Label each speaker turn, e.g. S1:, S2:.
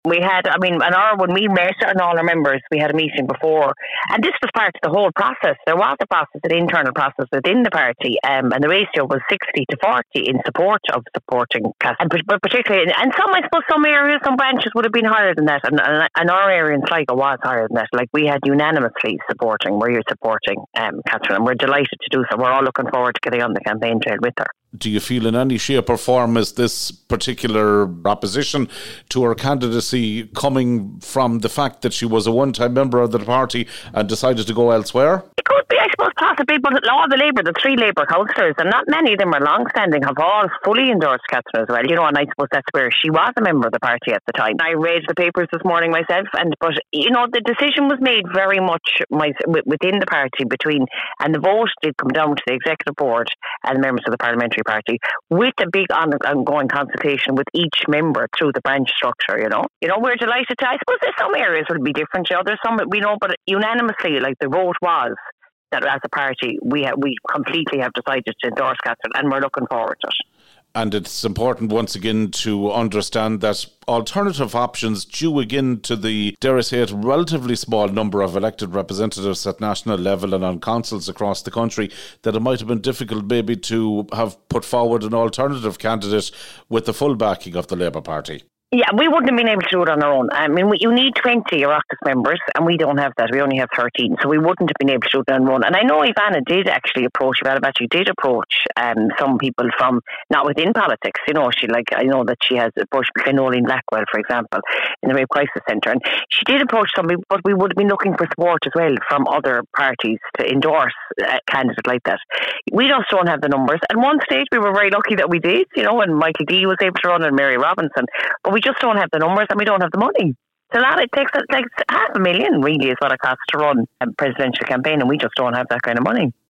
S1: We had, when we met and all our members, we had a meeting before, and this was part of the whole process. There was a process, an internal process within the party, and the ratio was 60 to 40 in support of supporting Catholic, but particularly, and I suppose some areas, some branches would have been higher than that, and our area in Sligo was higher than that. Like, we had unanimously supporting Catherine, and we're delighted to do so. We're all looking forward to getting on the campaign trail with her.
S2: Do you feel in any shape or form is this particular opposition to her candidacy coming from the fact that she was a one-time member of the party and decided to go elsewhere?
S1: It could be, I suppose, possibly, but all the Labour, the 3 Labour councillors, and not many of them are long-standing, have all fully endorsed Catherine as well. And I suppose that's where she was a member of the party at the time. I read the papers this morning myself, but the decision was made very much within the party and the vote did come down to the executive board and the members of the parliamentary party, with a big ongoing consultation with each member through the branch structure. We're delighted to. I suppose there's some areas will be different. There's some but unanimously, like, the vote was that as a party we completely have decided to endorse Catherine, and we're looking forward to it.
S2: And it's important once again to understand that alternative options due again to the, dare I say it, relatively small number of elected representatives at national level and on councils across the country, that it might have been difficult maybe to have put forward an alternative candidate with the full backing of the Labour Party.
S1: Yeah, we wouldn't have been able to do it on our own. You need 20 Oireachtas members, and we don't have that. We only have 13, so we wouldn't have been able to do it on our own. And I know Ivana did actually approach some people from, not within politics. I know that she has approached Noeline Blackwell, for example, in the Rape Crisis Centre. And she did approach some people, but we would have been looking for support as well from other parties to endorse a candidate like that. We just don't have the numbers. At one stage, we were very lucky that we did, when Michael D was able to run and Mary Robinson, but we just don't have the numbers and we don't have the money. It takes like $500,000 really is what it costs to run a presidential campaign, and we just don't have that kind of money.